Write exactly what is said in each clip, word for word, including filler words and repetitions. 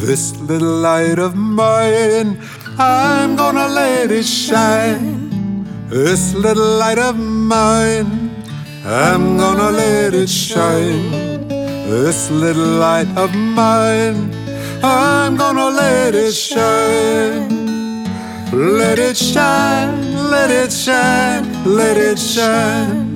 This little light of mine, I'm gonna let it shine. This little light of mine, I'm gonna let it shine. This little light of mine, I'm gonna let it shine. Let it shine, let it shine, let it shine.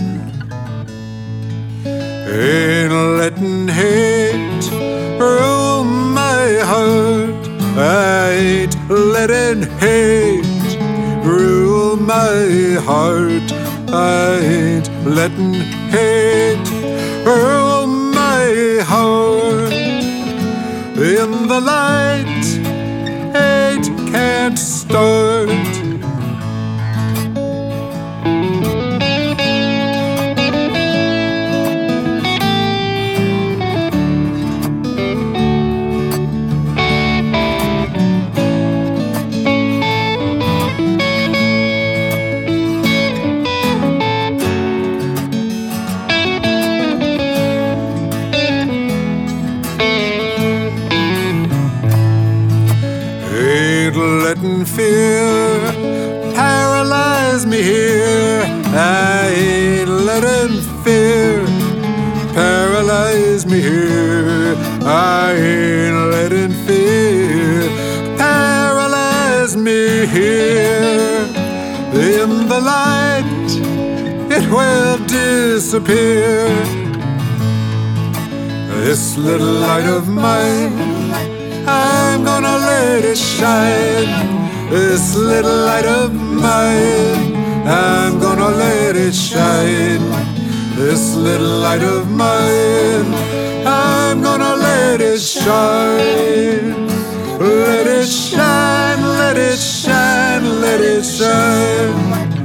Ain't letting hate rule my heart. I ain't letting hate rule my heart. I ain't letting hate rule my heart. In the light, hate can't start. Letting fear paralyze me here. I ain't letting fear paralyze me here. I ain't letting fear paralyze me here. In the light, it will disappear. This little light of mine, I'm gonna let it shine. This little light of mine, I'm gonna let it shine. This little light of mine, I'm gonna let it shine. Let it shine, let it shine, let it shine.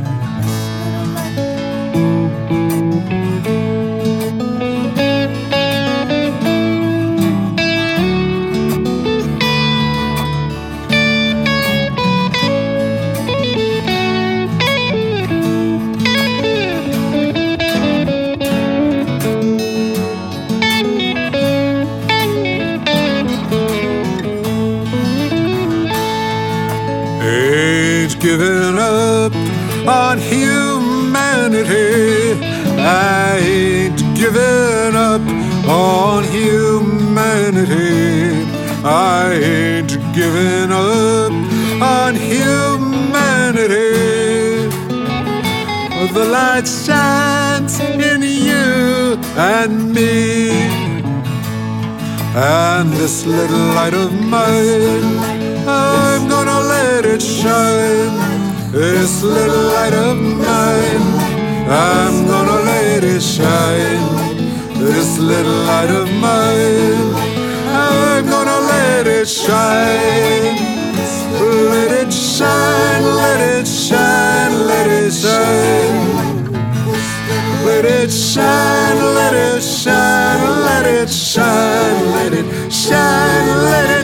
Ain't giving up on humanity. I ain't giving up on humanity. I ain't giving up on humanity. The light shines in you and me, and this little light of mine, I'm gonna let it shine. This little light of mine, I'm gonna let it shine. This little light of mine, I'm gonna let it shine. Let it shine, let it shine, let it shine. Let it shine, let it shine, let it shine, let it shine, let it